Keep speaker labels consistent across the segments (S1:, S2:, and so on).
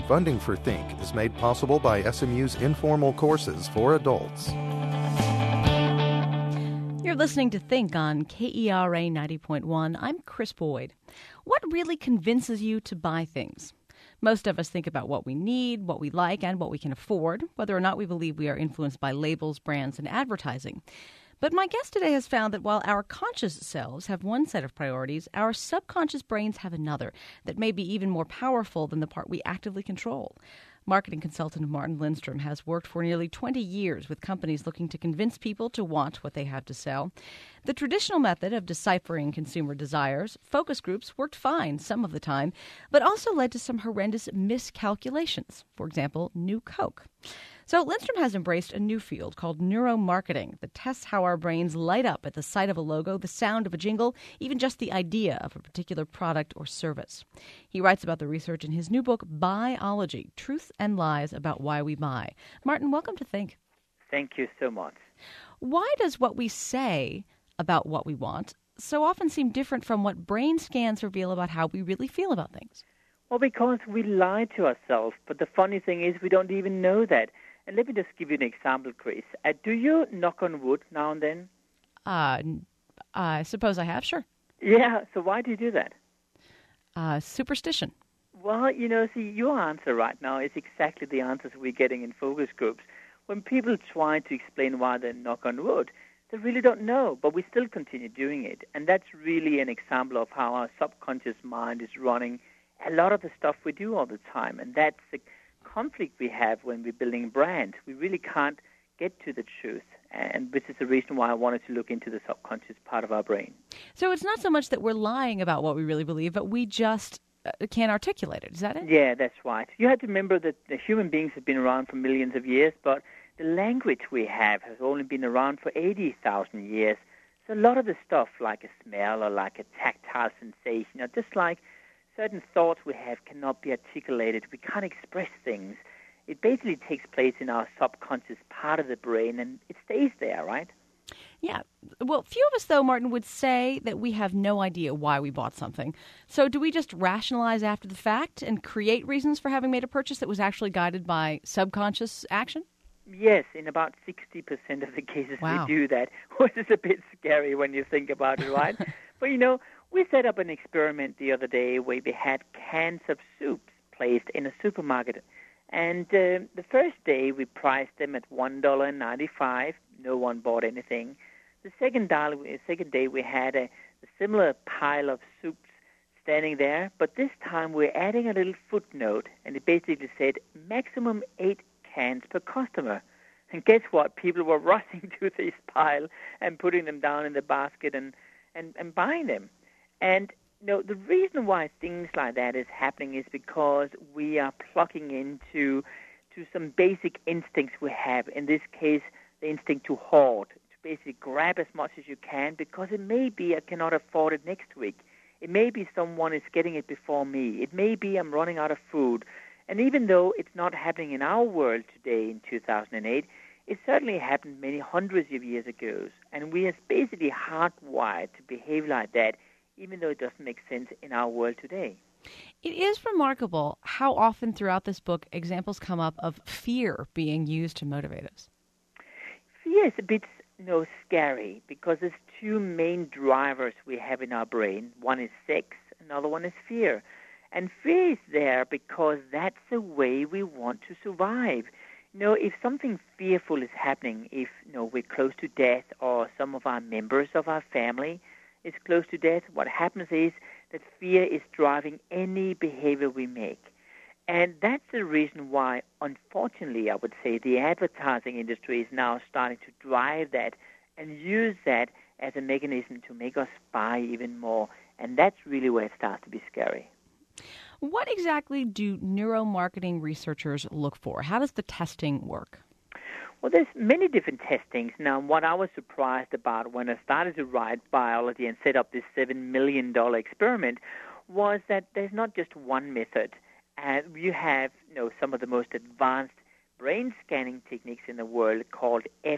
S1: Funding for Think is made possible by SMU's informal courses for adults.
S2: You're listening to Think on KERA 90.1. I'm Chris Boyd. What really convinces you to buy things? Most of us think about what we need, what we like, and what we can afford, whether or not we believe we are influenced by labels, brands, and advertising. But my guest today has found that while our conscious selves have one set of priorities, our subconscious brains have another that may be even more powerful than the part we actively control. Marketing consultant Martin Lindstrom has worked for nearly 20 years with companies looking to convince people to want what they have to sell. The traditional method of deciphering consumer desires, focus groups, worked fine some of the time, but also led to some horrendous miscalculations. For example, New Coke. So Lindstrom has embraced a new field called neuromarketing that tests how our brains light up at the sight of a logo, the sound of a jingle, even just the idea of a particular product or service. He writes about the research in his new book, Buyology: Truth and Lies About Why We Buy. Martin, welcome to Think.
S3: Thank you so much.
S2: Why does what we say about what we want so often seem different from what brain scans reveal about how we really feel about things?
S3: Well, because we lie to ourselves, but the funny thing is we don't even know that. And let me just give you an example, Chris. Do you knock on wood now and then?
S2: I suppose I have, sure.
S3: Yeah, so why do you do that?
S2: Superstition.
S3: Well, see, your answer right now is exactly the answers we're getting in focus groups. When people try to explain why they knock on wood, they really don't know, but we still continue doing it. And that's really an example of how our subconscious mind is running a lot of the stuff we do all the time. And that's the conflict we have when we're building brand. We really can't get to the truth, and this is the reason why I wanted to look into the subconscious part of our brain.
S2: So it's not so much that we're lying about what we really believe, but we just can't articulate it. Is that it?
S3: Yeah, that's right. You have to remember that the human beings have been around for millions of years, but the language we have has only been around for 80,000 years. So a lot of the stuff, like a smell or like a tactile sensation, or just like certain thoughts we have cannot be articulated. We can't express things. It basically takes place in our subconscious part of the brain, and it stays there, right?
S2: Yeah. Well, few of us, though, Martin, would say that we have no idea why we bought something. So do we just rationalize after the fact and create reasons for having made a purchase that was actually guided by subconscious action?
S3: Yes, in about 60% of the cases we do that, which is a bit scary when you think about it, right? But, we set up an experiment the other day where we had cans of soups placed in a supermarket. And the first day we priced them at $1.95. No one bought anything. The second day we had a similar pile of soups standing there, but this time we're adding a little footnote, and it basically said maximum 8 cans per customer. And guess what? People were rushing to this pile and putting them down in the basket and buying them. And the reason why things like that is happening is because we are plugging into some basic instincts we have. In this case, the instinct to hoard, to basically grab as much as you can, because it may be I cannot afford it next week. It may be someone is getting it before me. It may be I'm running out of food. And even though it's not happening in our world today in 2008, it certainly happened many hundreds of years ago. And we are basically hardwired to behave like that, even though it doesn't make sense in our world today.
S2: It is remarkable how often throughout this book examples come up of fear being used to motivate us.
S3: Fear is a bit scary because there's two main drivers we have in our brain. One is sex, another one is fear. And fear is there because that's the way we want to survive. If something fearful is happening, if we're close to death or some of our members of our family is close to death, what happens is that fear is driving any behavior we make. And that's the reason why, unfortunately, I would say the advertising industry is now starting to drive that and use that as a mechanism to make us buy even more. And that's really where it starts to be scary.
S2: What exactly do neuromarketing researchers look for? How does the testing work?
S3: Well, there's many different testings. Now, what I was surprised about when I started to write Buyology and set up this $7 million experiment was that there's not just one method. You have, some of the most advanced brain scanning techniques in the world called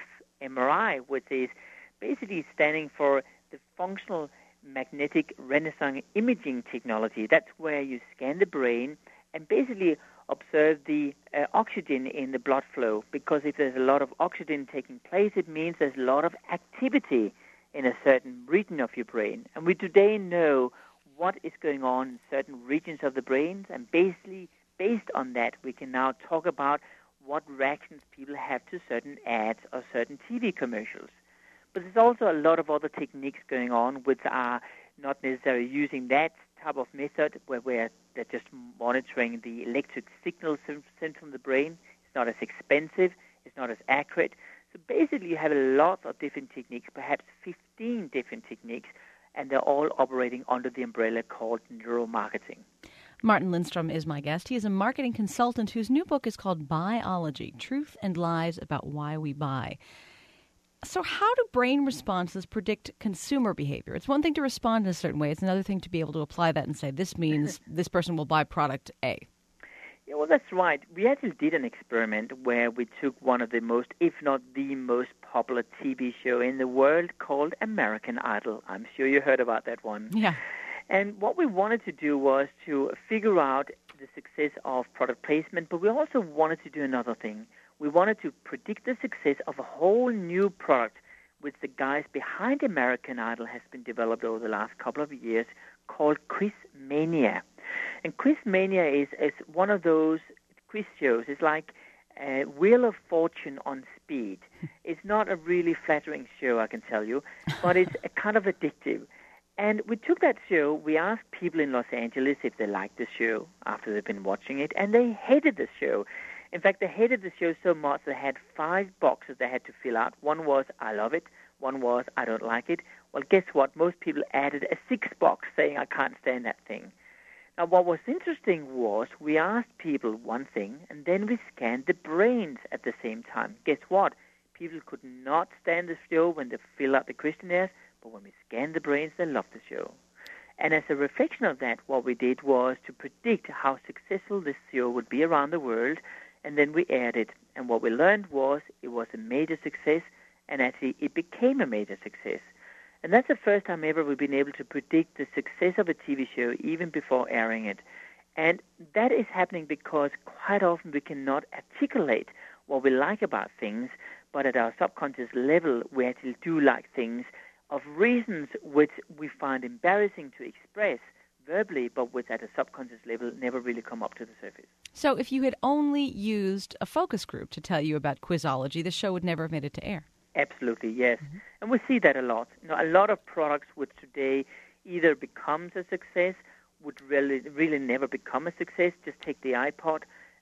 S3: fMRI, which is basically standing for the functional magnetic resonance imaging technology. That's where you scan the brain and basically observe the oxygen in the blood flow, because if there's a lot of oxygen taking place, it means there's a lot of activity in a certain region of your brain. And we today know what is going on in certain regions of the brain, and basically based on that, we can now talk about what reactions people have to certain ads or certain TV commercials. But there's also a lot of other techniques going on which are not necessarily using that type of method where they're just monitoring the electric signals sent from the brain. It's not as expensive. It's not as accurate. So basically you have a lot of different techniques, perhaps 15 different techniques, and they're all operating under the umbrella called neuromarketing.
S2: Martin Lindstrom is my guest. He is a marketing consultant whose new book is called Buyology: Truth and Lies About Why We Buy. So how do brain responses predict consumer behavior? It's one thing to respond in a certain way. It's another thing to be able to apply that and say, this means this person will buy product A.
S3: Yeah, well, that's right. We actually did an experiment where we took one of the most, if not the most popular TV show in the world called American Idol. I'm sure you heard about that one.
S2: Yeah.
S3: And what we wanted to do was to figure out the success of product placement, but we also wanted to do another thing. We wanted to predict the success of a whole new product which the guys behind American Idol has been developed over the last couple of years called Quizmania. And Quizmania is one of those quiz shows. It's like Wheel of Fortune on speed. It's not a really flattering show, I can tell you, but it's kind of addictive. And we took that show, we asked people in Los Angeles if they liked the show after they've been watching it, and they hated the show. In fact, they hated the show so much they had 5 boxes they had to fill out. One was, I love it. One was, I don't like it. Well, guess what? Most people added a 6th box saying, I can't stand that thing. Now, what was interesting was we asked people one thing, and then we scanned the brains at the same time. Guess what? People could not stand the show when they fill out the questionnaires, but when we scanned the brains, they loved the show. And as a reflection of that, what we did was to predict how successful this show would be around the world, and then we aired it. And what we learned was it was a major success, and actually it became a major success. And that's the first time ever we've been able to predict the success of a TV show even before airing it. And that is happening because quite often we cannot articulate what we like about things, but at our subconscious level we actually do like things of reasons which we find embarrassing to express verbally, but which at a subconscious level never really come up to the surface.
S2: So if you had only used a focus group to tell you about Quizology, the show would never have made it to air.
S3: Absolutely, yes. Mm-hmm. And we see that a lot. You know, a lot of products which today either becomes a success, would really never become a success. Just take the iPod.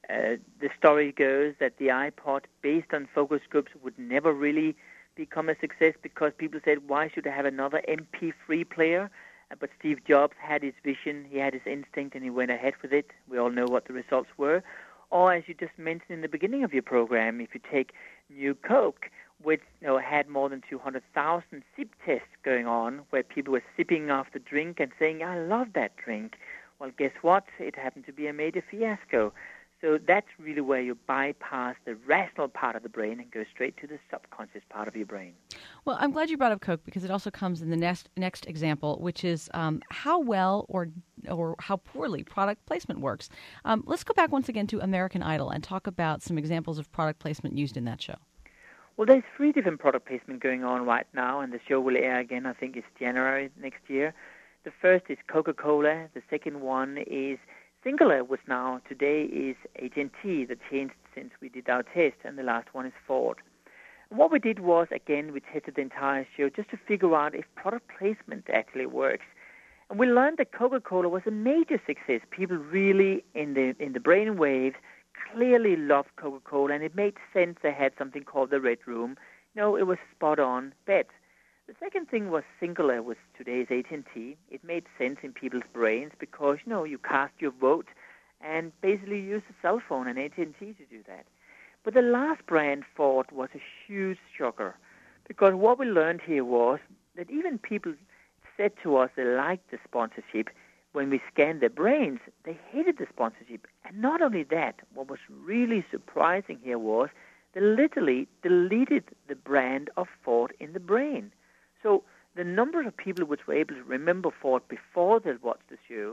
S3: The story goes that the iPod, based on focus groups, would never really become a success because people said, why should I have another MP3 player? But Steve Jobs had his vision, he had his instinct, and he went ahead with it. We all know what the results were. Or, as you just mentioned in the beginning of your program, if you take New Coke, which had more than 200,000 sip tests going on, where people were sipping off the drink and saying, I love that drink. Well, guess what? It happened to be a major fiasco. So that's really where you bypass the rational part of the brain and go straight to the subconscious part of your brain.
S2: Well, I'm glad you brought up Coke because it also comes in the next example, which is how well or how poorly product placement works. Let's go back once again to American Idol and talk about some examples of product placement used in that show.
S3: Well, there's 3 different product placement going on right now, and the show will air again, I think it's January next year. The first is Coca-Cola. The second one is Singular, which now today is AT&T, that changed since we did our test, and the last one is Ford. And what we did was, again, we tested the entire show just to figure out if product placement actually works. And we learned that Coca-Cola was a major success. People really, in the brain waves, clearly loved Coca-Cola, and it made sense they had something called the Red Room. No, it was spot-on bet. The second thing was Singular, with today's AT&T. It made sense in people's brains because, you cast your vote and basically use a cell phone and AT&T to do that. But the last brand, Ford, was a huge shocker because what we learned here was that even people said to us they liked the sponsorship. When we scanned their brains, they hated the sponsorship. And not only that, what was really surprising here was they literally deleted the brand of Ford in the brain. So the number of people which were able to remember Ford before they watched the show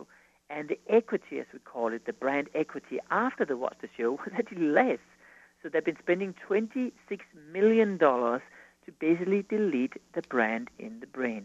S3: And the equity, as we call it, the brand equity after they watched the show was actually less. So they've been spending $26 million to basically delete the brand in the brain.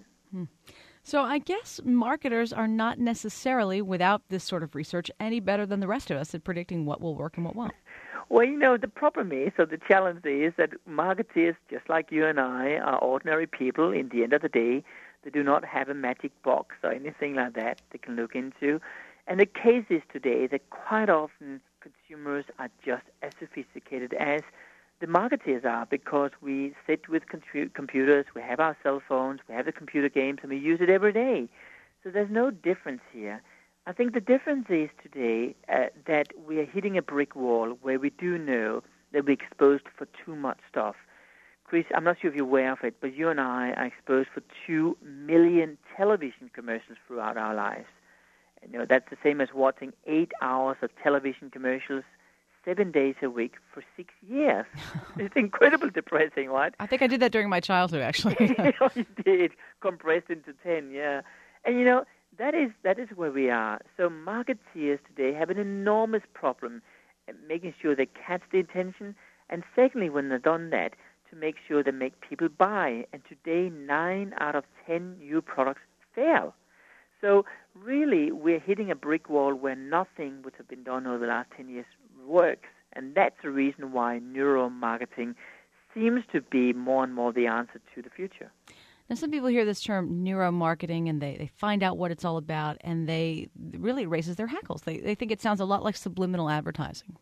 S2: So I guess marketers are not necessarily, without this sort of research, any better than the rest of us at predicting what will work and what won't.
S3: Well, the problem is, or the challenge is, that marketers, just like you and I, are ordinary people. In the end of the day, they do not have a magic box or anything like that they can look into. And the case is today that quite often consumers are just as sophisticated as the marketers are, because we sit with computers, we have our cell phones, we have the computer games, and we use it every day. So there's no difference here. I think the difference is today that we are hitting a brick wall where we do know that we're exposed for too much stuff. Chris, I'm not sure if you're aware of it, but you and I are exposed for 2 million television commercials throughout our lives. That's the same as watching 8 hours of television commercials 7 days a week for 6 years. It's incredibly depressing, right?
S2: I think I did that during my childhood, actually.
S3: You did, compressed into 10, yeah. And, that is where we are. So marketeers today have an enormous problem at making sure they catch the attention, and secondly, when they've done that, to make sure they make people buy. And today, 9 out of 10 new products fail. So really, we're hitting a brick wall where nothing which has been done over the last 10 years works. And that's the reason why neuromarketing seems to be more and more the answer to the future.
S2: Now, some people hear this term neuromarketing and they find out what it's all about, and they really raises their hackles. They think it sounds a lot like subliminal advertising.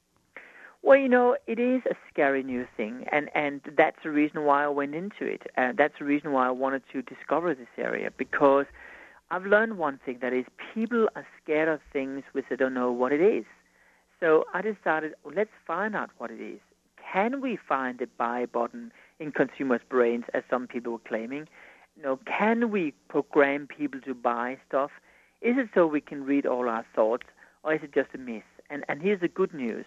S3: Well, it is a scary new thing, and that's the reason why I went into it. That's the reason why I wanted to discover this area, because I've learned one thing, that is people are scared of things which they don't know what it is. So I decided, let's find out what it is. Can we find the buy button in consumers' brains, as some people were claiming? Can we program people to buy stuff? Is it so we can read all our thoughts, or is it just a myth? And here's the good news.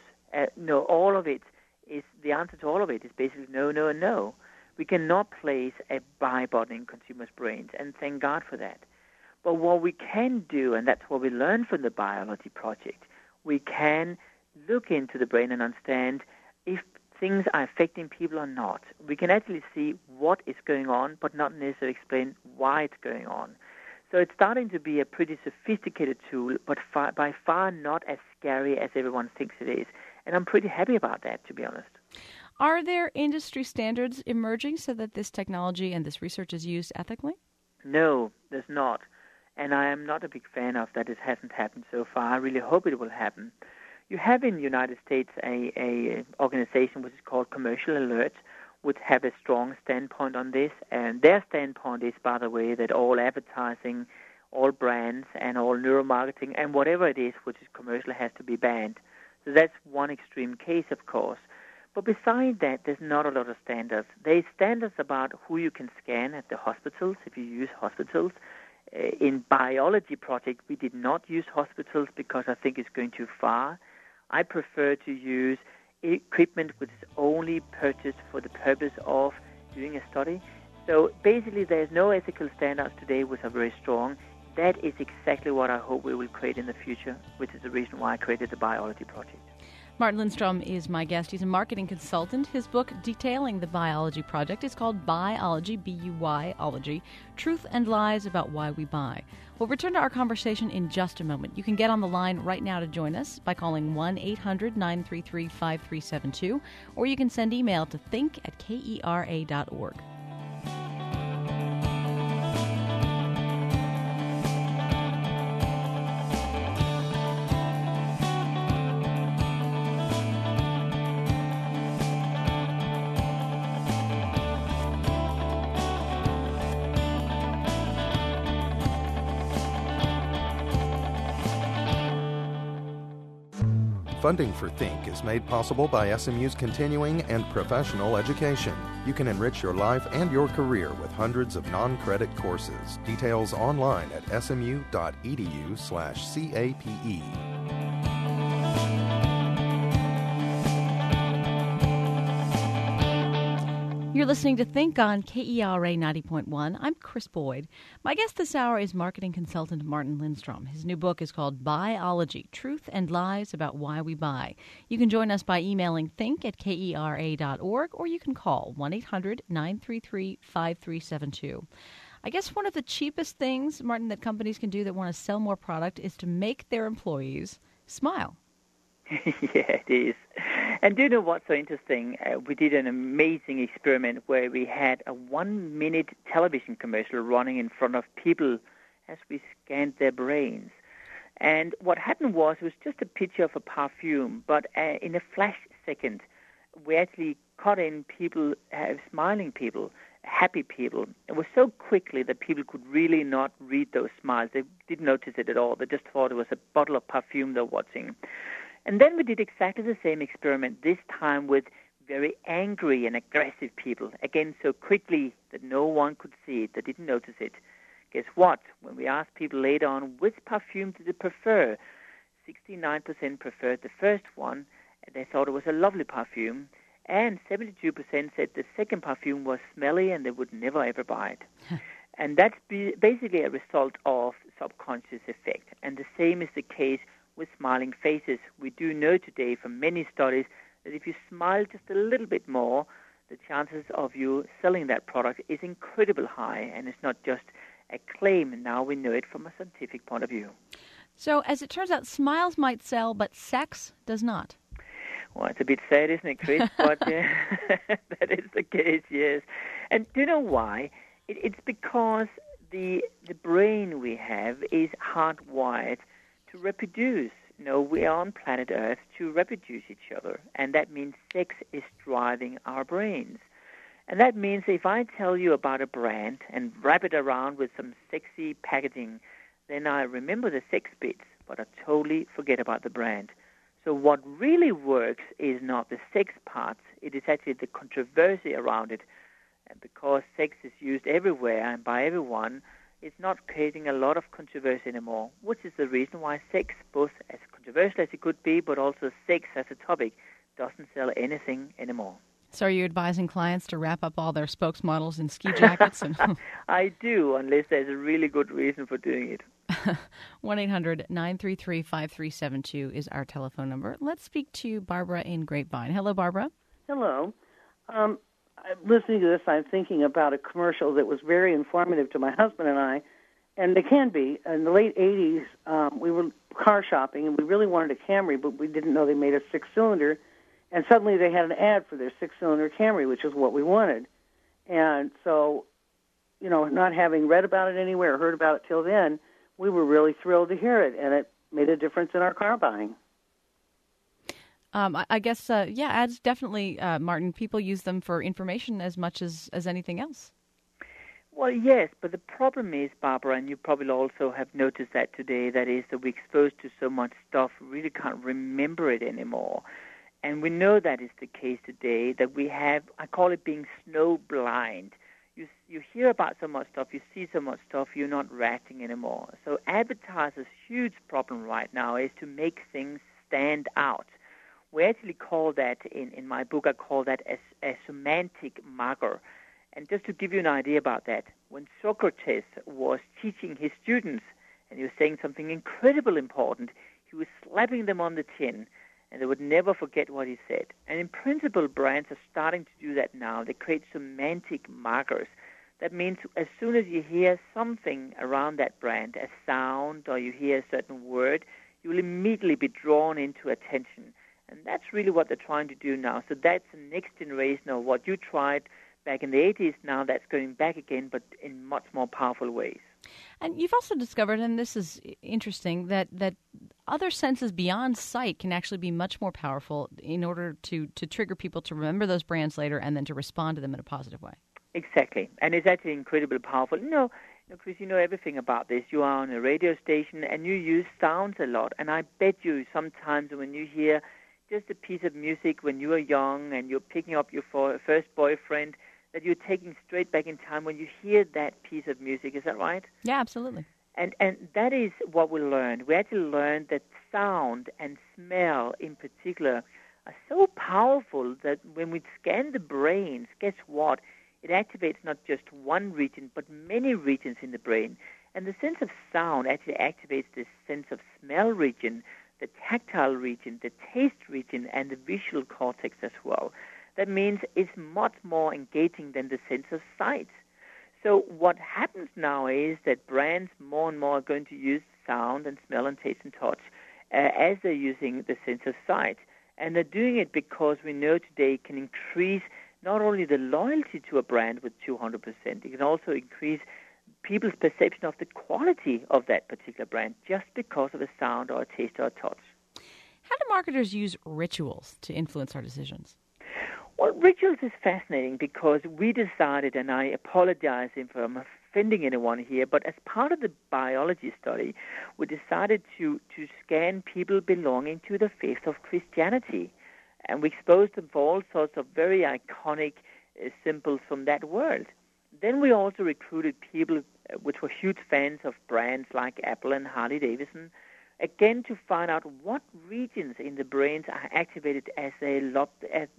S3: All of it is, the answer to all of it is basically no, no, and no. We cannot place a buy button in consumers' brains, and thank God for that. But what we can do, and that's what we learned from the Biology Project, we can look into the brain and understand if things are affecting people or not. We can actually see what is going on, but not necessarily explain why it's going on. So it's starting to be a pretty sophisticated tool, but by far not as scary as everyone thinks it is. And I'm pretty happy about that, to be honest.
S2: Are there industry standards emerging so that this technology and this research is used ethically?
S3: No, there's not. And I am not a big fan of that. It hasn't happened so far. I really hope it will happen. You have in the United States a organization which is called Commercial Alert, which have a strong standpoint on this. And their standpoint is, by the way, that all advertising, all brands, and all neuromarketing, and whatever it is which is commercial has to be banned. So that's one extreme case, of course. But besides that, there's not a lot of standards. There's standards about who you can scan at the hospitals, if you use hospitals. In Biology Project, we did not use hospitals because I think it's going too far. I prefer to use equipment which is only purchased for the purpose of doing a study. So basically, there's no ethical standards today which are very strong. That is exactly what I hope we will create in the future, which is the reason why I created the Biology Project.
S2: Martin Lindstrom is my guest. He's a marketing consultant. His book detailing the Biology Project is called Buyology, B-U-Y-ology, Truth and Lies About Why We Buy. We'll return to our conversation in just a moment. You can get on the line right now to join us by calling 1-800-933-5372, or you can send email to think@kera.org.
S1: Funding for Think is made possible by SMU's continuing and professional education. You can enrich your life and your career with hundreds of non-credit courses. Details online at smu.edu/CAPE.
S2: You're listening to Think on KERA 90.1. I'm Chris Boyd. My guest this hour is marketing consultant Martin Lindstrom. His new book is called Buyology, Truth and Lies About Why We Buy. You can join us by emailing think@kera.org, or you can call 1-800-933-5372. I guess one of the cheapest things, Martin, that companies can do that want to sell more product is to make their employees smile.
S3: Yeah, it is. And do you know what's so interesting? We did an amazing experiment where we had a 1-minute television commercial running in front of people as we scanned their brains. And what happened was it was just a picture of a perfume, but in a flash second, we actually caught in people, smiling people, happy people. It was so quickly that people could really not read those smiles. They didn't notice it at all. They just thought it was a bottle of perfume they're watching. And then we did exactly the same experiment, this time with very angry and aggressive people. Again, so quickly that no one could see it. They didn't notice it. Guess what? When we asked people later on which perfume did they prefer, 69% preferred the first one. They thought it was a lovely perfume. And 72% said the second perfume was smelly and they would never, ever buy it. And that's basically a result of subconscious effect. And the same is the case with smiling faces. We do know today from many studies that if you smile just a little bit more, the chances of you selling that product is incredibly high, and it's not just a claim. Now we know it from a scientific point of view.
S2: So as it turns out, smiles might sell, but sex does not.
S3: Well, it's a bit sad, isn't it, Chris? But that is the case, yes. And do you know why? It's because the brain we have is hardwired to reproduce. You know, we are on planet Earth to reproduce each other, and that means sex is driving our brains. And that means if I tell you about a brand and wrap it around with some sexy packaging, then I remember the sex bits, but I totally forget about the brand. So what really works is not the sex parts, it is actually the controversy around it. And because sex is used everywhere and by everyone, it's not creating a lot of controversy anymore, which is the reason why sex, both as controversial as it could be, but also sex as a topic, doesn't sell anything anymore.
S2: So are you advising clients to wrap up all their spokesmodels in ski jackets?
S3: I do, unless there's a really good reason for doing it.
S2: 1-800-933-5372 is our telephone number. Let's speak to Barbara in Grapevine. Hello, Barbara.
S4: Hello. Listening to this, I'm thinking about a commercial that was very informative to my husband and I, and they can be. In the late 80s, we were car shopping, and we really wanted a Camry, but we didn't know they made a 6-cylinder, and suddenly they had an ad for their 6-cylinder Camry, which is what we wanted. And so, you know, not having read about it anywhere or heard about it till then, we were really thrilled to hear it, and it made a difference in our car buying.
S2: I guess, ads definitely, Martin, people use them for information as much as anything else.
S3: Well, yes, but the problem is, Barbara, and you probably also have noticed that today, that is that we're exposed to so much stuff, we really can't remember it anymore. And we know that is the case today, that we have, I call it being snow blind. You hear about so much stuff, you see so much stuff, you're not reacting anymore. So advertisers' huge problem right now is to make things stand out. We actually call that, in my book, I call that a semantic marker. And just to give you an idea about that, when Socrates was teaching his students and he was saying something incredibly important, he was slapping them on the chin, and they would never forget what he said. And in principle, brands are starting to do that now. They create semantic markers. That means as soon as you hear something around that brand, a sound, or you hear a certain word, you will immediately be drawn into attention. And that's really what they're trying to do now. So that's the next generation of what you tried back in the 80s. Now that's going back again, but in much more powerful ways.
S2: And you've also discovered, and this is interesting, that other senses beyond sight can actually be much more powerful in order to trigger people to remember those brands later and then to respond to them in a positive way.
S3: Exactly. And it's actually incredibly powerful. Chris, you know everything about this. You are on a radio station and you use sounds a lot. And I bet you sometimes when you hear just a piece of music when you were young and you're picking up your first boyfriend, that you're taking straight back in time when you hear that piece of music. Is that right?
S2: Yeah, absolutely.
S3: And that is what we learned. We actually learned that sound and smell in particular are so powerful that when we scan the brains, guess what? It activates not just one region, but many regions in the brain. And the sense of sound actually activates the sense of smell region, the tactile region, the taste region, and the visual cortex as well. That means it's much more engaging than the sense of sight. So what happens now is that brands more and more are going to use sound and smell and taste and touch as they're using the sense of sight. And they're doing it because we know today it can increase not only the loyalty to a brand with 200%, it can also increase people's perception of the quality of that particular brand just because of a sound or a taste or a touch.
S2: How do marketers use rituals to influence our decisions?
S3: Well, rituals is fascinating because we decided, and I apologize if I'm offending anyone here, but as part of the biology study, we decided to scan people belonging to the faith of Christianity. And we exposed them for all sorts of very iconic symbols from that world. Then we also recruited people which were huge fans of brands like Apple and Harley-Davidson, again to find out what regions in the brains are activated as they look at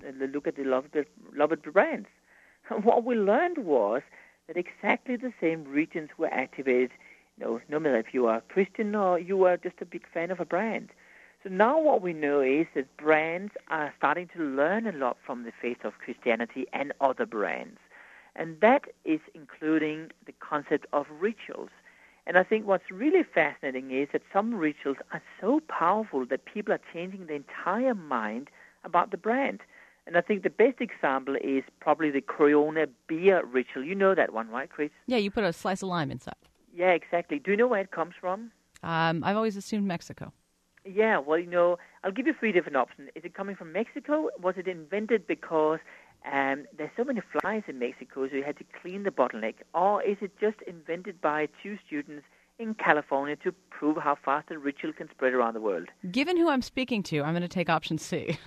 S3: the loved brands. And what we learned was that exactly the same regions were activated, no matter if you are Christian or you are just a big fan of a brand. So now what we know is that brands are starting to learn a lot from the faith of Christianity and other brands. And that is including the concept of rituals. And I think what's really fascinating is that some rituals are so powerful that people are changing the entire mind about the brand. And I think the best example is probably the Corona beer ritual. You know that one, right, Chris?
S2: Yeah, you put a slice of lime inside.
S3: Yeah, exactly. Do you know where it comes from?
S2: I've always assumed Mexico.
S3: Yeah, well, I'll give you 3 different options. Is it coming from Mexico? Was it invented because there's so many flies in Mexico, so you had to clean the bottleneck? Or is it just invented by 2 students in California to prove how fast a ritual can spread around the world?
S2: Given who I'm speaking to, I'm going to take option C.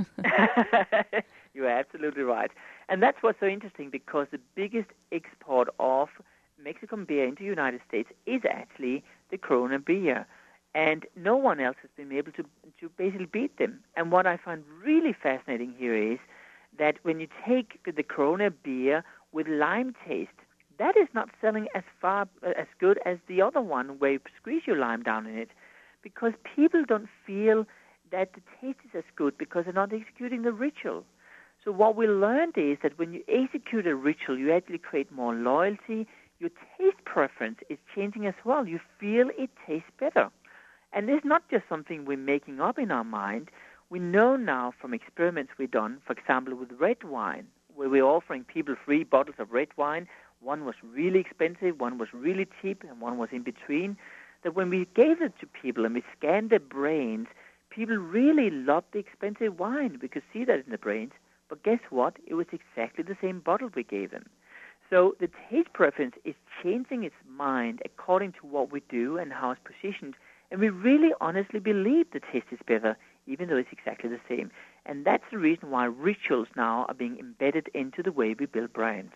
S3: You're absolutely right. And that's what's so interesting, because the biggest export of Mexican beer into the United States is actually the Corona beer. And no one else has been able to basically beat them. And what I find really fascinating here is that when you take the Corona beer with lime taste, that is not selling as good as the other one where you squeeze your lime down in it, because people don't feel that the taste is as good because they're not executing the ritual. So what we learned is that when you execute a ritual, you actually create more loyalty. Your taste preference is changing as well. You feel it tastes better. And it's not just something we're making up in our mind. We know now from experiments we've done, for example, with red wine, where we're offering people 3 bottles of red wine. One was really expensive, one was really cheap, and one was in between. That when we gave it to people and we scanned their brains, people really loved the expensive wine. We could see that in the brains. But guess what? It was exactly the same bottle we gave them. So the taste preference is changing its mind according to what we do and how it's positioned. And we really honestly believe the taste is better, even though it's exactly the same. And that's the reason why rituals now are being embedded into the way we build brands.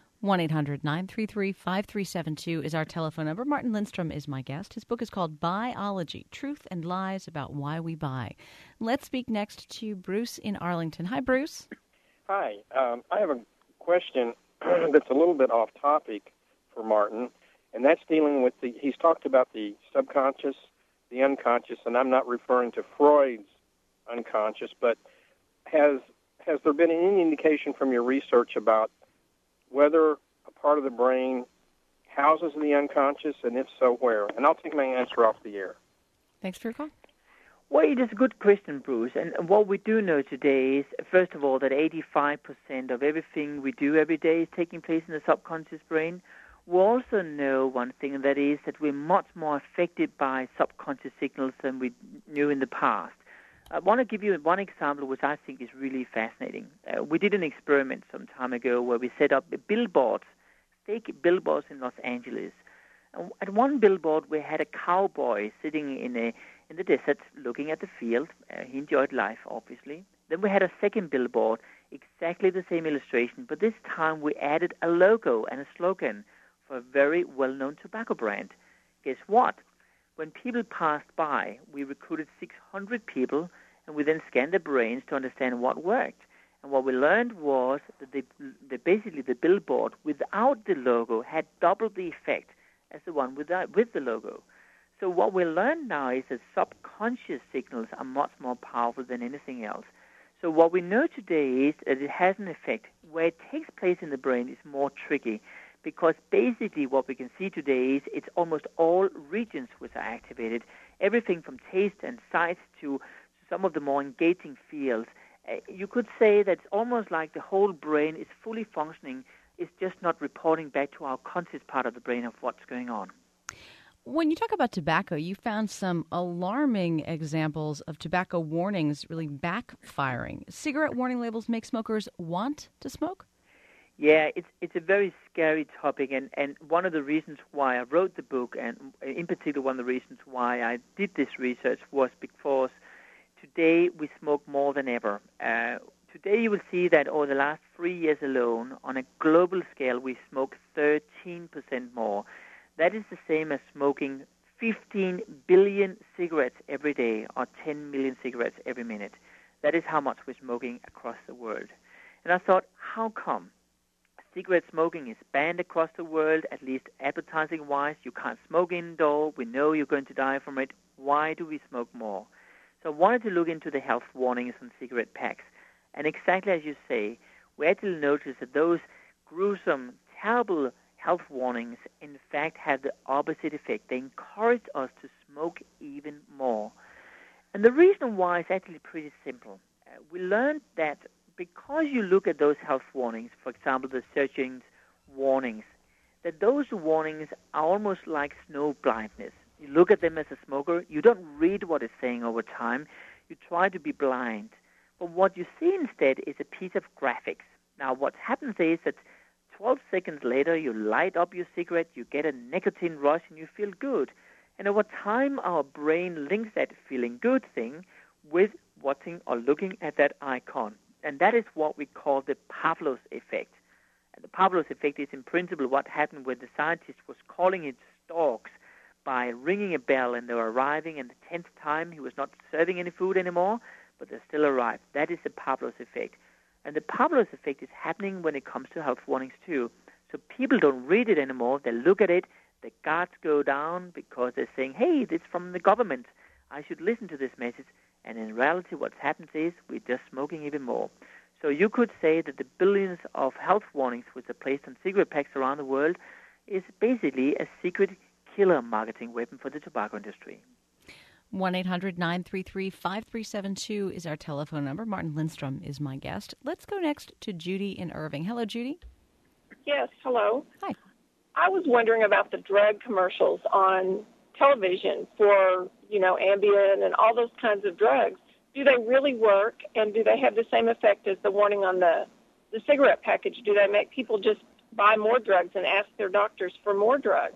S2: 1-800-933-5372 is our telephone number. Martin Lindstrom is my guest. His book is called Buyology, Truth and Lies About Why We Buy. Let's speak next to Bruce in Arlington. Hi, Bruce.
S5: Hi. I have a question that's a little bit off topic for Martin, and that's dealing with he's talked about the subconscious, the unconscious, and I'm not referring to Freud's unconscious, but has there been any indication from your research about whether a part of the brain houses the unconscious, and if so, where? And I'll take my answer off the air.
S2: Thanks for your call.
S3: Well, it is a good question, Bruce. And what we do know today is, first of all, that 85% of everything we do every day is taking place in the subconscious brain. We also know one thing, and that is that we're much more affected by subconscious signals than we knew in the past. I want to give you one example which I think is really fascinating. We did an experiment some time ago where we set up billboards, fake billboards in Los Angeles. And at one billboard, we had a cowboy sitting in the desert looking at the field. He enjoyed life, obviously. Then we had a second billboard, exactly the same illustration, but this time we added a logo and a slogan for a very well-known tobacco brand. Guess what? When people passed by, we recruited 600 people, and we then scanned the brains to understand what worked. And what we learned was that basically the billboard without the logo had double the effect as the one with the logo. So what we learned now is that subconscious signals are much more powerful than anything else. So what we know today is that it has an effect. Where it takes place in the brain is more tricky, because basically what we can see today is it's almost all regions which are activated, everything from taste and sight to some of the more engaging fields. You could say that it's almost like the whole brain is fully functioning, it's just not reporting back to our conscious part of the brain of what's going on.
S2: When you talk about tobacco, you found some alarming examples of tobacco warnings really backfiring. Cigarette warning labels make smokers want to smoke?
S3: Yeah, it's a very scary topic, and one of the reasons why I wrote the book, and in particular one of the reasons why I did this research, was because today we smoke more than ever. Today you will see that over the last 3 years alone, on a global scale, we smoke 13% more. That is the same as smoking 15 billion cigarettes every day, or 10 million cigarettes every minute. That is how much we're smoking across the world. And I thought, how come? Cigarette smoking is banned across the world, at least advertising-wise. You can't smoke indoor. We know you're going to die from it. Why do we smoke more? So I wanted to look into the health warnings on cigarette packs. And exactly as you say, we actually noticed that those gruesome, terrible health warnings, in fact, have the opposite effect. They encourage us to smoke even more. And the reason why is actually pretty simple. We learned that because you look at those health warnings, for example, the search engine warnings, that those warnings are almost like snow blindness. You look at them as a smoker, you don't read what it's saying over time, you try to be blind. But what you see instead is a piece of graphics. Now, what happens is that 12 seconds later, you light up your cigarette, you get a nicotine rush, and you feel good. And over time, our brain links that feeling good thing with watching or looking at that icon. And that is what we call the Pavlov's effect. And the Pavlov's effect is in principle what happened when the scientist was calling his dogs by ringing a bell, and they were arriving, and the 10th time he was not serving any food anymore, but they still arrived. That is the Pavlov's effect. And the Pavlov's effect is happening when it comes to health warnings too. So people don't read it anymore. They look at it, the guards go down because they're saying, hey, this is from the government. I should listen to this message. And in reality, what happens is we're just smoking even more. So you could say that the billions of health warnings which are placed on cigarette packs around the world is basically a secret killer marketing weapon for the tobacco industry.
S2: 1-800-933-5372 is our telephone number. Martin Lindstrom is my guest. Let's go next to Judy in Irving. Hello, Judy.
S6: Yes, hello.
S2: Hi.
S6: I was wondering about the drug commercials on television for, Ambien and all those kinds of drugs. Do they really work, and do they have the same effect as the warning on the cigarette package? Do they make people just buy more drugs and ask their doctors for more drugs?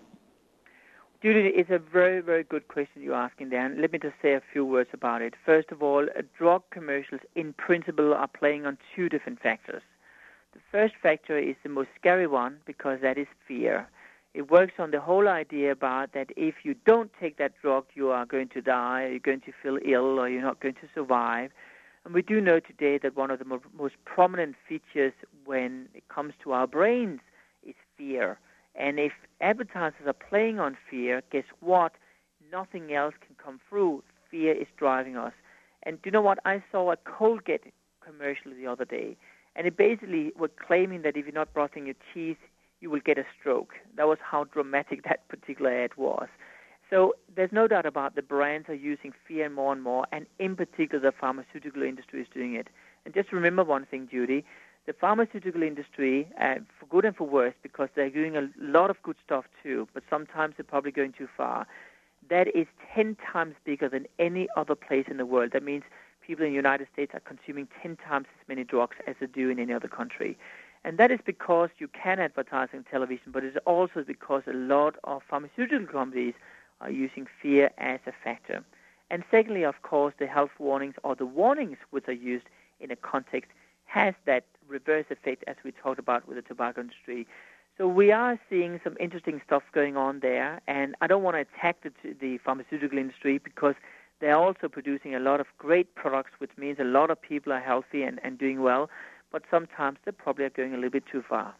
S3: Judy, it's a very, very good question you're asking there. And let me just say a few words about it. First of all, drug commercials in principle are playing on two different factors. The first factor is the most scary one because that is fear. It works on the whole idea about that if you don't take that drug, you are going to die, you're going to feel ill, or you're not going to survive. And we do know today that one of the most prominent features when it comes to our brains is fear. And if advertisers are playing on fear, guess what? Nothing else can come through. Fear is driving us. And do you know what? I saw a Colgate commercial the other day, and it basically was claiming that if you're not brushing your teeth, you will get a stroke. That was how dramatic that particular ad was. So there's no doubt about the brands are using fear more and more, and in particular the pharmaceutical industry is doing it. And just remember one thing, Judy, the pharmaceutical industry, for good and for worse, because they're doing a lot of good stuff too, but sometimes they're probably going too far, that is 10 times bigger than any other place in the world. That means people in the United States are consuming 10 times as many drugs as they do in any other country. And that is because you can advertise on television, but it's also because a lot of pharmaceutical companies are using fear as a factor. And secondly, of course, the health warnings or the warnings which are used in a context has that reverse effect as we talked about with the tobacco industry. So we are seeing some interesting stuff going on there, and I don't want to attack the pharmaceutical industry because they're also producing a lot of great products, which means a lot of people are healthy and doing well, but sometimes they probably are going a little bit too far.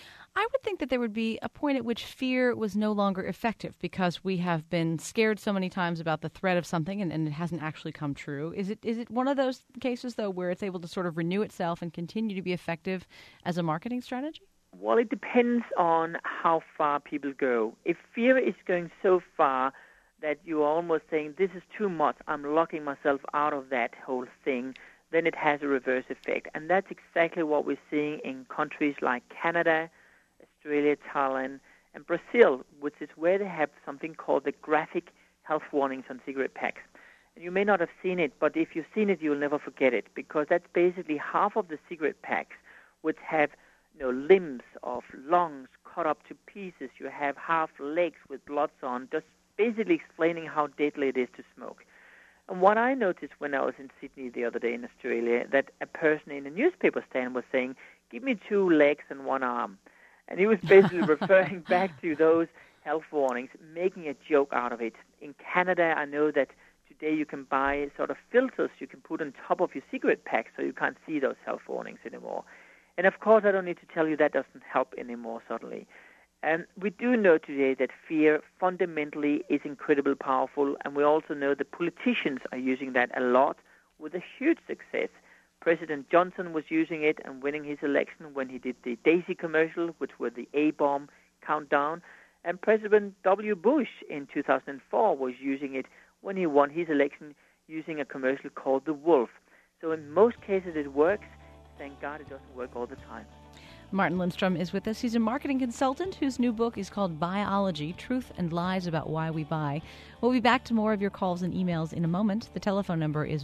S2: I would think that there would be a point at which fear was no longer effective because we have been scared so many times about the threat of something and it hasn't actually come true. Is it one of those cases, though, where it's able to sort of renew itself and continue to be effective as a marketing strategy?
S3: Well, it depends on how far people go. If fear is going so far that you're almost saying, this is too much, I'm locking myself out of that whole thing, then it has a reverse effect. And that's exactly what we're seeing in countries like Canada, Australia, Thailand, and Brazil, which is where they have something called the graphic health warnings on cigarette packs. And you may not have seen it, but if you've seen it, you'll never forget it, because that's basically half of the cigarette packs which have limbs of lungs cut up to pieces. You have half legs with bloods on, just basically explaining how deadly it is to smoke. And what I noticed when I was in Sydney the other day in Australia, that a person in a newspaper stand was saying, give me 2 legs and 1 arm. And he was basically referring back to those health warnings, making a joke out of it. In Canada, I know that today you can buy sort of filters you can put on top of your cigarette pack so you can't see those health warnings anymore. And of course, I don't need to tell you that doesn't help anymore, certainly. And we do know today that fear fundamentally is incredibly powerful, and we also know that politicians are using that a lot with a huge success. President Johnson was using it and winning his election when he did the Daisy commercial, which were the A-bomb countdown. And President W. Bush in 2004 was using it when he won his election using a commercial called The Wolf. So in most cases it works. Thank God it doesn't work all the time.
S2: Martin Lindstrom is with us. He's a marketing consultant whose new book is called Buyology, Truth and Lies About Why We Buy. We'll be back to more of your calls and emails in a moment. The telephone number is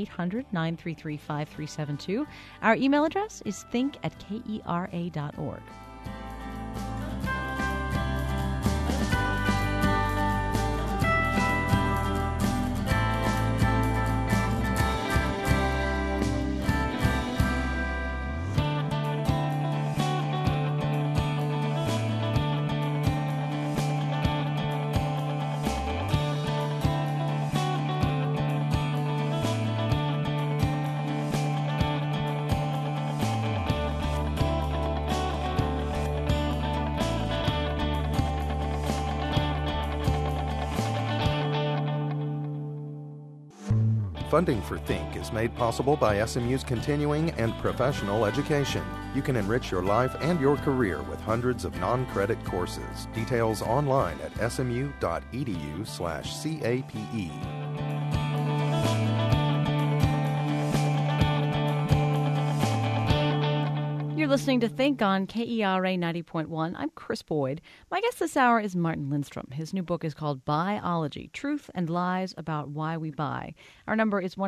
S2: 1-800-933-5372. Our email address is think@kera.org.
S1: Funding for Think is made possible by SMU's continuing and professional education. You can enrich your life and your career with hundreds of non-credit courses. Details online at smu.edu/CAPE.
S2: You're listening to Think on KERA 90.1. I'm Chris Boyd. My guest this hour is Martin Lindstrom. His new book is called Buyology, Truth and Lies About Why We Buy. Our number is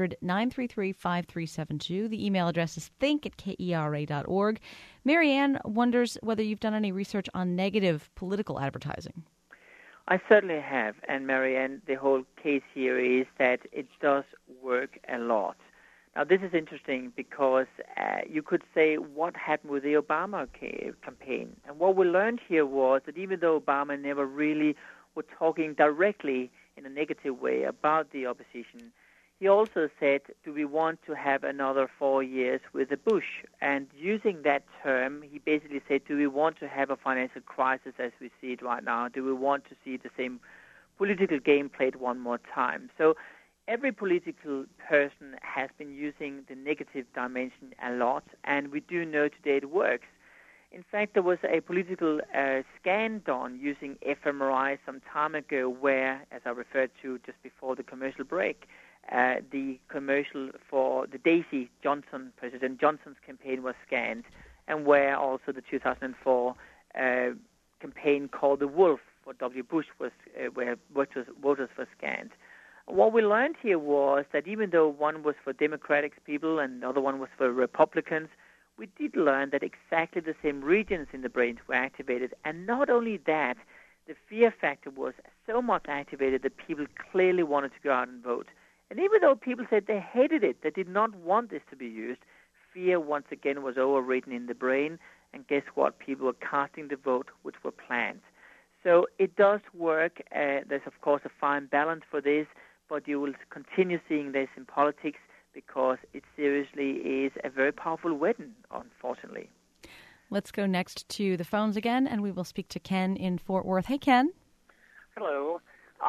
S2: 1-800-933-5372. The email address is think@kera.org. Marianne wonders whether you've done any research on negative political advertising.
S3: I certainly have. And Marianne, the whole case here is that it does work a lot. Now, this is interesting because you could say what happened with the Obama campaign. And what we learned here was that even though Obama never really was talking directly in a negative way about the opposition, he also said, do we want to have another 4 years with the Bush? And using that term, he basically said, do we want to have a financial crisis as we see it right now? Do we want to see the same political game played one more time? So every political person has been using the negative dimension a lot, and we do know today it works. In fact, there was a political scan done using fMRI some time ago where, as I referred to just before the commercial break, the commercial for the Daisy Johnson, President Johnson's campaign was scanned, and where also the 2004 campaign called The Wolf for W. Bush was where voters were scanned. What we learned here was that even though one was for Democratic people and the other one was for Republicans, we did learn that exactly the same regions in the brains were activated. And not only that, the fear factor was so much activated that people clearly wanted to go out and vote. And even though people said they hated it, they did not want this to be used, fear once again was overwritten in the brain. And guess what? People were casting the vote which were planned. So it does work. There's, of course, a fine balance for this. but you will continue seeing this in politics because it seriously is a very powerful weapon, unfortunately.
S2: Let's go next to the phones again, and we will speak to Ken in Fort Worth. Hey, Ken.
S7: Hello.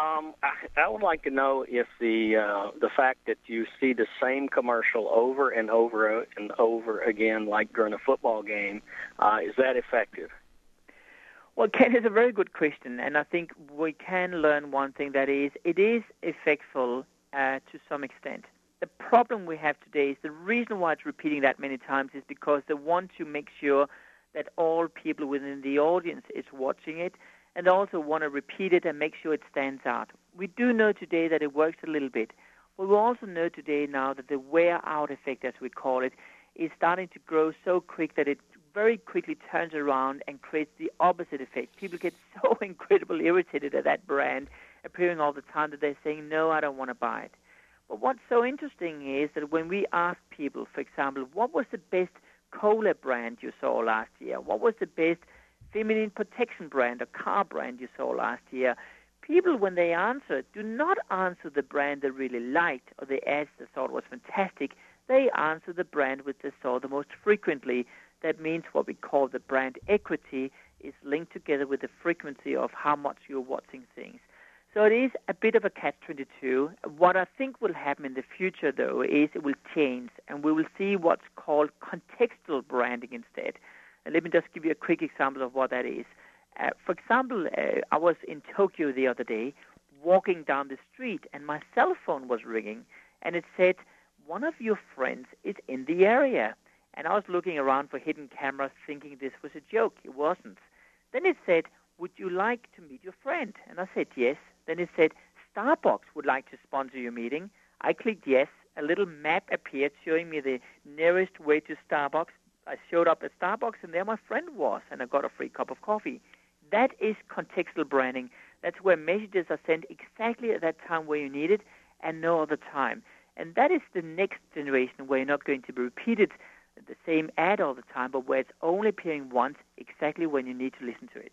S7: I would like to know if the fact that you see the same commercial over and over and over again, like during a football game, is that effective?
S3: Well, Ken, it's a very good question, and I think we can learn one thing, that is, it is effectful to some extent. The problem we have today is the reason why it's repeating that many times is because they want to make sure that all people within the audience is watching it, and they also want to repeat it and make sure it stands out. We do know today that it works a little bit, but we also know today now that the wear-out effect, as we call it, is starting to grow so quick that it very quickly turns around and creates the opposite effect. People get so incredibly irritated at that brand appearing all the time that they're saying, no, I don't want to buy it. But what's so interesting is that when we ask people, for example, what was the best cola brand you saw last year? What was the best feminine protection brand or car brand you saw last year? People, when they answer, do not answer the brand they really liked or the ads they thought was fantastic. They answer the brand which they saw the most frequently. That means what we call the brand equity is linked together with the frequency of how much you're watching things. So it is a bit of a catch-22. What I think will happen in the future, though, is it will change, and we will see what's called contextual branding instead. And let me just give you a quick example of what that is. For example, I was in Tokyo the other day, walking down the street, and my cell phone was ringing, and it said, one of your friends is in the area. And I was looking around for hidden cameras thinking this was a joke. It wasn't. Then it said, would you like to meet your friend? And I said, yes. Then it said, Starbucks would like to sponsor your meeting. I clicked yes. A little map appeared showing me the nearest way to Starbucks. I showed up at Starbucks, and there my friend was, and I got a free cup of coffee. That is contextual branding. That's where messages are sent exactly at that time where you need it and no other time. And that is the next generation where you're not going to be repeated the same ad all the time, but where it's only appearing once exactly when you need to listen to it.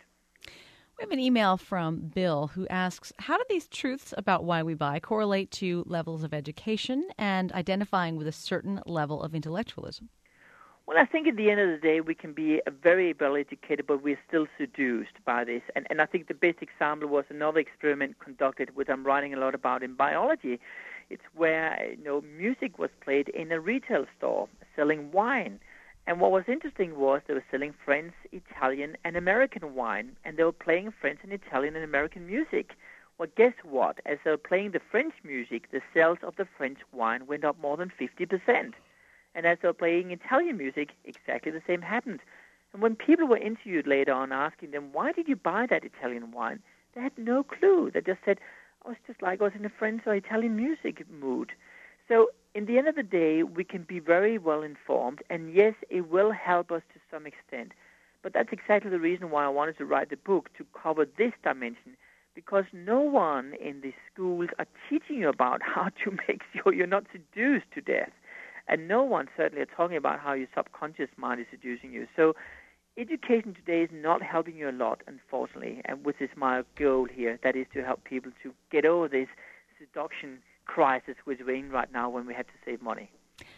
S2: We have an email from Bill who asks, how do these truths about why we buy correlate to levels of education and identifying with a certain level of intellectualism?
S3: Well, I think at the end of the day, we can be very well educated, but we're still seduced by this. And I think the best example was another experiment conducted, which I'm writing a lot about in biology. It's where, music was played in a retail store selling wine. And what was interesting was they were selling French, Italian, and American wine, and they were playing French and Italian and American music. Well, guess what? As they were playing the French music, the sales of the French wine went up more than 50%. And as they were playing Italian music, exactly the same happened. And when people were interviewed later on asking them, why did you buy that Italian wine? They had no clue. They just said, oh, it's just like I was in a French or Italian music mood. So in the end of the day, we can be very well informed, and yes, it will help us to some extent. But that's exactly the reason why I wanted to write the book, to cover this dimension, because no one in the schools are teaching you about how to make sure you're not seduced to death. And no one certainly are talking about how your subconscious mind is seducing you. So education today is not helping you a lot, unfortunately, and which is my goal here, that is to help people to get over this seduction crisis which we're in right now when we have to save money.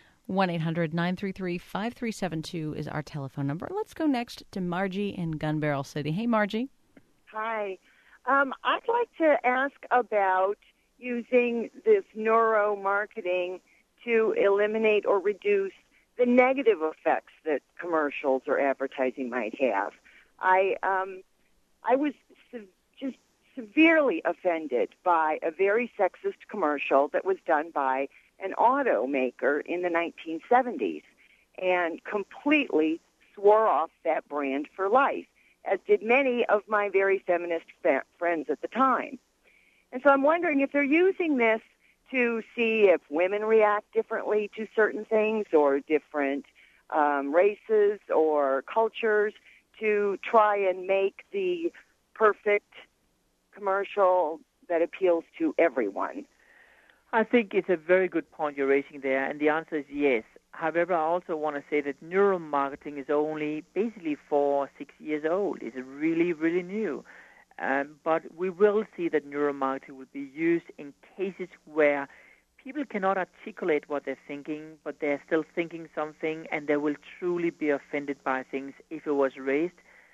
S2: 1-800-933-5372 is our telephone number. Let's go next to Margie in Gun Barrel City. Hey, Margie.
S8: Hi. I'd like to ask about using this neuromarketing to eliminate or reduce the negative effects that commercials or advertising might have. I was just severely offended by a very sexist commercial that was done by an automaker in the 1970s and completely swore off that brand for life, as did many of my very feminist friends at the time. And so I'm wondering if they're using this to see if women react differently to certain things or different races or cultures to try and make the perfect commercial that appeals to everyone.
S3: I think it's a very good point you're raising there, and the answer is yes. However, I also want to say that neuromarketing is only basically 4 or 6 years old. It's really, really new. But we will see that neuromarketing will be used in cases where people cannot articulate what they're thinking, but they're still thinking something, and they will truly be offended by things if it was raised.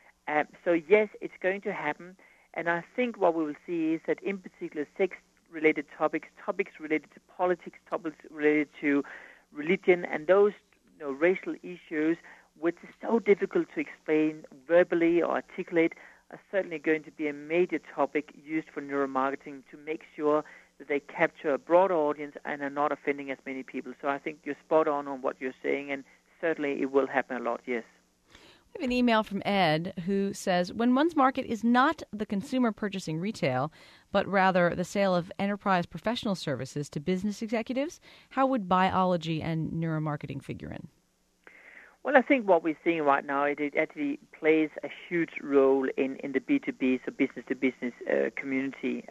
S3: So yes, it's going to happen. And I think what we will see is that in particular sex-related topics, topics related to politics, topics related to religion, and those racial issues, which is so difficult to explain verbally or articulate, are certainly going to be a major topic used for neuromarketing to make sure that they capture a broader audience and are not offending as many people. So I think you're spot on what you're saying, and certainly it will happen a lot, yes.
S2: We have an email from Ed who says, when one's market is not the consumer purchasing retail, but rather the sale of enterprise professional services to business executives, how would biology and neuromarketing figure in?
S3: Well, I think what we're seeing right now, it actually plays a huge role in the B2B, so business-to-business community.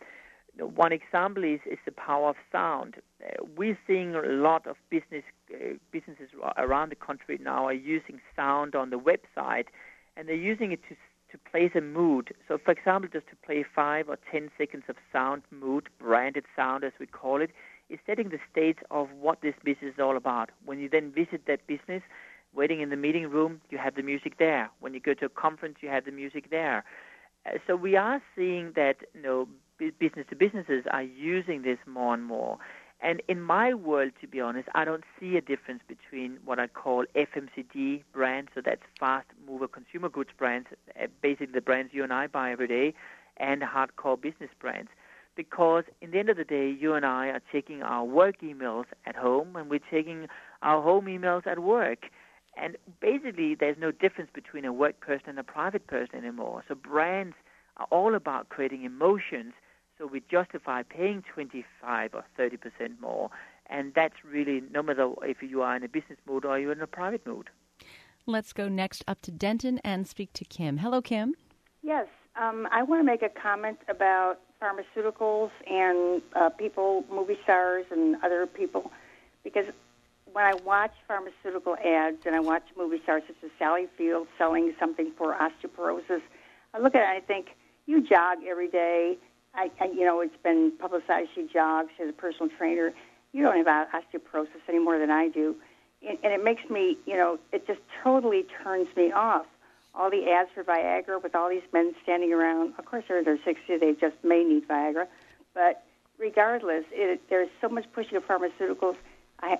S3: One example is the power of sound. We're seeing a lot of businesses around the country now are using sound on the website, and they're using it to place a mood. So, for example, just to play 5 or 10 seconds of sound mood, branded sound as we call it, is setting the stage of what this business is all about. When you then visit that business, waiting in the meeting room, you have the music there. When you go to a conference, you have the music there. So we are seeing that business-to-businesses are using this more and more. And in my world, to be honest, I don't see a difference between what I call FMCG brands, so that's fast mover consumer goods brands, basically the brands you and I buy every day, and hardcore business brands. Because in the end of the day, you and I are checking our work emails at home, and we're checking our home emails at work. And basically, there's no difference between a work person and a private person anymore. So brands are all about creating emotions, so we justify paying 25 or 30% more. And that's really no matter if you are in a business mood or you're in a private mood.
S2: Let's go next up to Denton and speak to Kim. Hello, Kim.
S9: Yes, I want to make a comment about pharmaceuticals and people, movie stars and other people, because when I watch pharmaceutical ads and I watch movie stars such as Sally Field selling something for osteoporosis, I look at it and I think, you jog every day. It's been publicized she jogs. She's a personal trainer. You don't have osteoporosis any more than I do. And it makes me, it just totally turns me off. All the ads for Viagra with all these men standing around. Of course, they're in their 60s. They just may need Viagra. But regardless, there's so much pushing of pharmaceuticals. I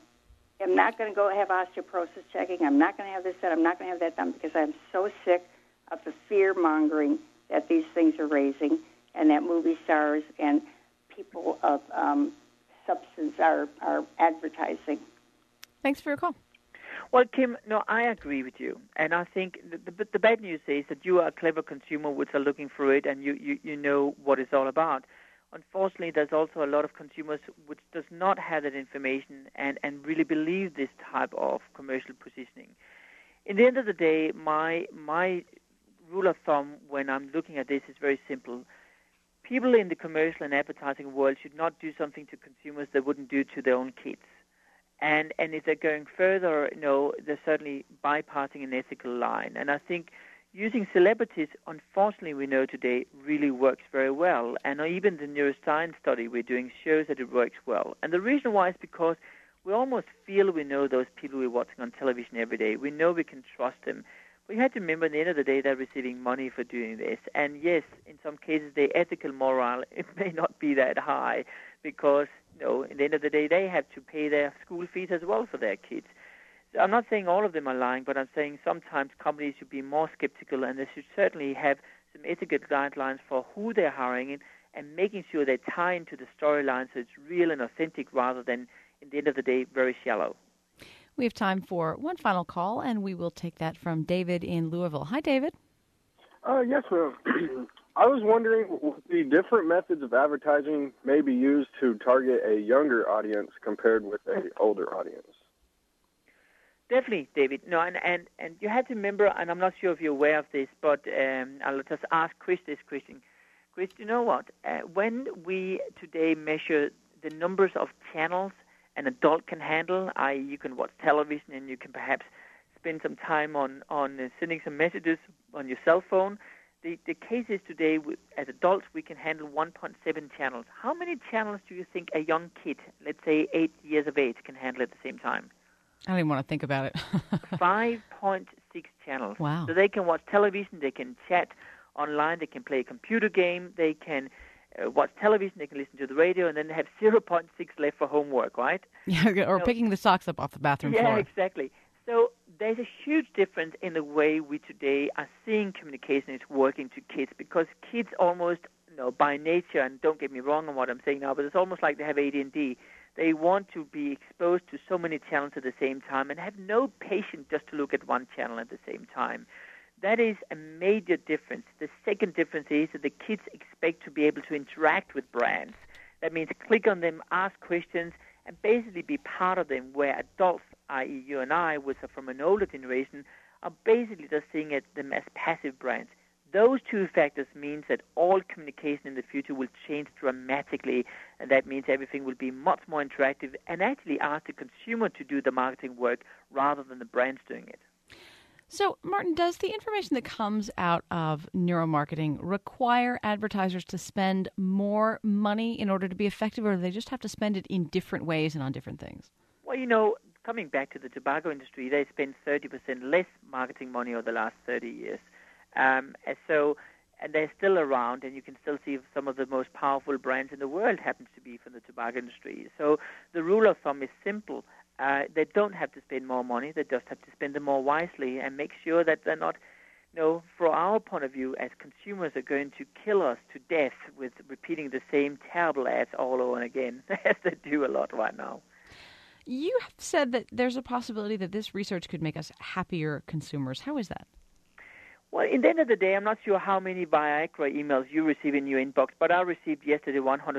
S9: am not going to go have osteoporosis checking. I'm not going to have this done. I'm not going to have that done because I'm so sick of the fear-mongering that these things are raising and that movie stars and people of substance are advertising.
S2: Thanks for your call.
S3: Well, Kim, no, I agree with you. And I think the bad news is that you are a clever consumer which are looking for it and you know what it's all about. Unfortunately, there's also a lot of consumers which does not have that information and really believe this type of commercial positioning. In the end of the day, my rule of thumb when I'm looking at this is very simple. People in the commercial and advertising world should not do something to consumers they wouldn't do to their own kids. And if they're going further, they're certainly bypassing an ethical line. And I think using celebrities, unfortunately, we know today really works very well. And even the neuroscience study we're doing shows that it works well. And the reason why is because we almost feel we know those people we're watching on television every day. We know we can trust them. But you have to remember, at the end of the day, they're receiving money for doing this. And yes, in some cases, their ethical morale, it may not be that high because, at the end of the day, they have to pay their school fees as well for their kids. So I'm not saying all of them are lying, but I'm saying sometimes companies should be more skeptical, and they should certainly have some ethical guidelines for who they're hiring and making sure they tie into the storyline so it's real and authentic rather than, at the end of the day, very shallow.
S2: We have time for one final call, and we will take that from David in Louisville. Hi, David.
S10: Yes, ma'am. I was wondering what the different methods of advertising may be used to target a younger audience compared with an older audience.
S3: Definitely, David. No, and you have to remember, and I'm not sure if you're aware of this, but I'll just ask Chris this question. Chris, you know what? When we today measure the numbers of channels an adult can handle, i.e. you can watch television and you can perhaps spend some time on sending some messages on your cell phone, the case is today, as adults, we can handle 1.7 channels. How many channels do you think a young kid, let's say 8 years of age, can handle at the same time?
S2: I don't even want to think about it.
S3: 5.6 channels.
S2: Wow.
S3: So they can watch television, they can chat online, they can play a computer game, they can watch television, they can listen to the radio, and then they have 0.6 left for homework, right?
S2: Yeah, or picking the socks up off the bathroom floor.
S3: Yeah, exactly. So there's a huge difference in the way we today are seeing communication is working to kids, because kids almost, by nature, and don't get me wrong on what I'm saying now, but it's almost like they have ADD. They want to be exposed to so many channels at the same time and have no patience just to look at one channel at the same time. That is a major difference. The second difference is that the kids expect to be able to interact with brands. That means click on them, ask questions, and basically be part of them, where adults, i.e. you and I, which are from an older generation, are basically just seeing them as passive brands. Those two factors means that all communication in the future will change dramatically, and that means everything will be much more interactive and actually ask the consumer to do the marketing work rather than the brands doing it.
S2: So, Martin, does the information that comes out of neuromarketing require advertisers to spend more money in order to be effective, or do they just have to spend it in different ways and on different things?
S3: Well, coming back to the tobacco industry, they spend 30% less marketing money over the last 30 years. And they're still around, and you can still see some of the most powerful brands in the world happens to be from the tobacco industry. So the rule of thumb is simple. They don't have to spend more money. They just have to spend it more wisely and make sure that they're not, from our point of view, as consumers are going to kill us to death with repeating the same terrible ads all over and again, as they do a lot right now.
S2: You have said that there's a possibility that this research could make us happier consumers. How is that?
S3: Well, in the end of the day, I'm not sure how many Viagra emails you receive in your inbox, but I received yesterday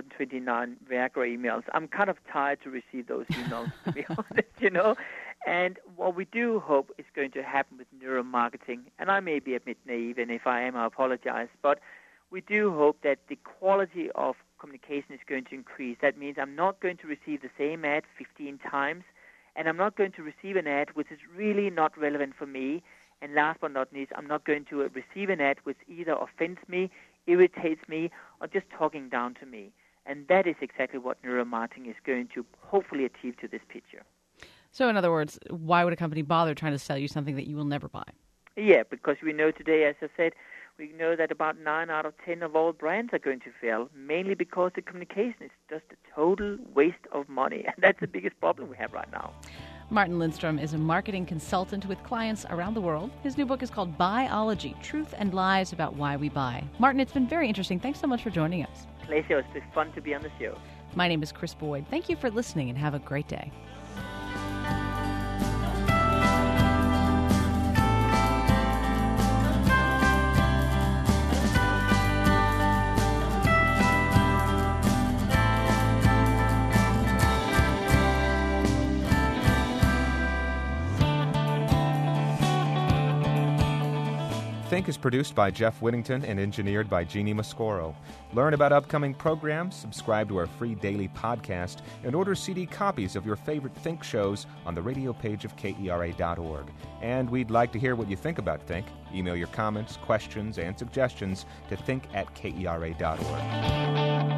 S3: 129 Viagra emails. I'm kind of tired to receive those emails, to be honest, And what we do hope is going to happen with neuromarketing, and I may be a bit naive, and if I am, I apologize, but we do hope that the quality of communication is going to increase. That means I'm not going to receive the same ad 15 times, and I'm not going to receive an ad which is really not relevant for me. And last but not least, I'm not going to receive an ad which either offends me, irritates me, or just talking down to me. And that is exactly what neuromarketing is going to hopefully achieve to this picture.
S2: So in other words, why would a company bother trying to sell you something that you will never buy?
S3: Yeah, because we know today, as I said, we know that about 9 out of 10 of all brands are going to fail, mainly because the communication is just a total waste of money. And that's the biggest problem we have right now.
S2: Martin Lindstrom is a marketing consultant with clients around the world. His new book is called Buyology, Truth and Lies About Why We Buy. Martin, it's been very interesting. Thanks so much for joining us.
S3: Pleasure. It's been fun to be on the show.
S2: My name is Chris Boyd. Thank you for listening and have a great day.
S11: Think is produced by Jeff Whittington and engineered by Jeannie Mascoro. Learn about upcoming programs, subscribe to our free daily podcast, and order CD copies of your favorite Think shows on the radio page of KERA.org. And we'd like to hear what you think about Think. Email your comments, questions, and suggestions to think@KERA.org.